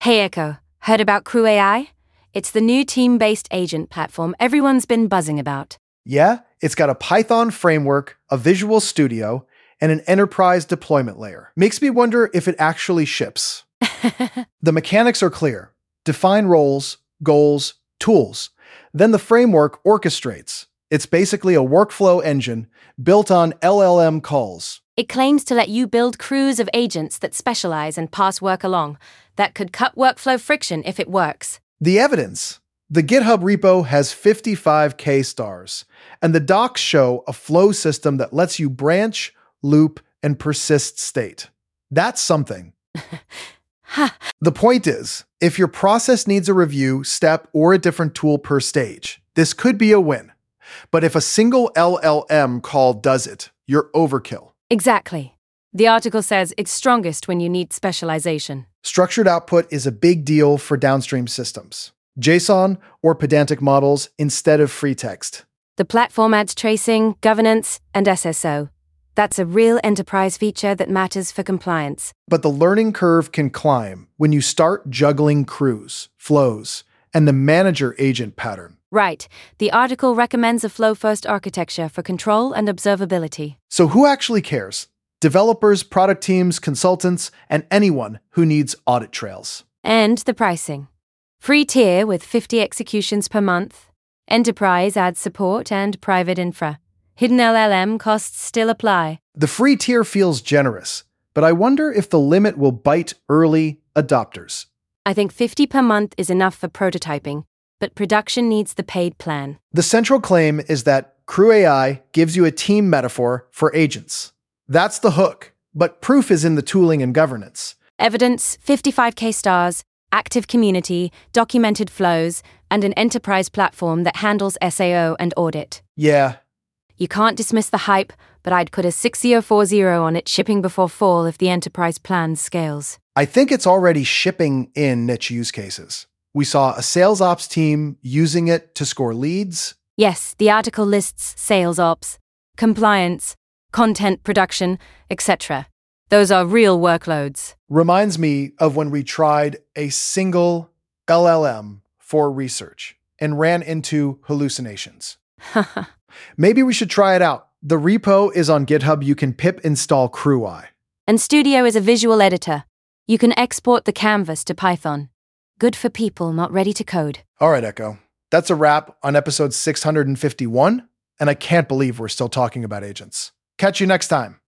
Hey Echo, heard about Crew AI? It's the new team-based agent platform everyone's been buzzing about. Yeah, it's got a Python framework, a Visual Studio, and an enterprise deployment layer. Makes me wonder if it actually ships. The mechanics are clear. Define roles, goals, tools. Then the framework orchestrates. It's basically a workflow engine built on LLM calls. It claims to let you build crews of agents that specialize and pass work along. That could cut workflow friction if it works. The evidence. The GitHub repo has 55K stars, and the docs show a flow system that lets you branch, loop, and persist state. That's something. The point is, if your process needs a review, step, or a different tool per stage, this could be a win. But if a single LLM call does it, you're overkill. Exactly. The article says it's strongest when you need specialization. Structured output is a big deal for downstream systems. JSON or pedantic models instead of free text. The platform adds tracing, governance, and SSO. That's a real enterprise feature that matters for compliance. But the learning curve can climb when you start juggling crews, flows, and the manager agent pattern. Right. The article recommends a flow-first architecture for control and observability. So who actually cares? Developers, product teams, consultants, and anyone who needs audit trails. And the pricing. Free tier with 50 executions per month. Enterprise adds support and private infra. Hidden LLM costs still apply. The free tier feels generous, but I wonder if the limit will bite early adopters. I think 50 per month is enough for prototyping, but production needs the paid plan. The central claim is that Crew AI gives you a team metaphor for agents. That's the hook, but proof is in the tooling and governance. Evidence, 55K stars, active community, documented flows, and an enterprise platform that handles SAO and audit. Yeah. You can't dismiss the hype, but I'd put a 6040 on it shipping before fall if the enterprise plan scales. I think it's already shipping in niche use cases. We saw a sales ops team using it to score leads. Yes, the article lists sales ops, compliance, content production, etc. Those are real workloads. Reminds me of when we tried a single LLM for research and ran into hallucinations. Maybe we should try it out. The repo is on GitHub. You can pip install CrewEye. And Studio is a visual editor. You can export the canvas to Python. Good for people not ready to code. All right, Echo. That's a wrap on episode 651, and I can't believe we're still talking about agents. Catch you next time.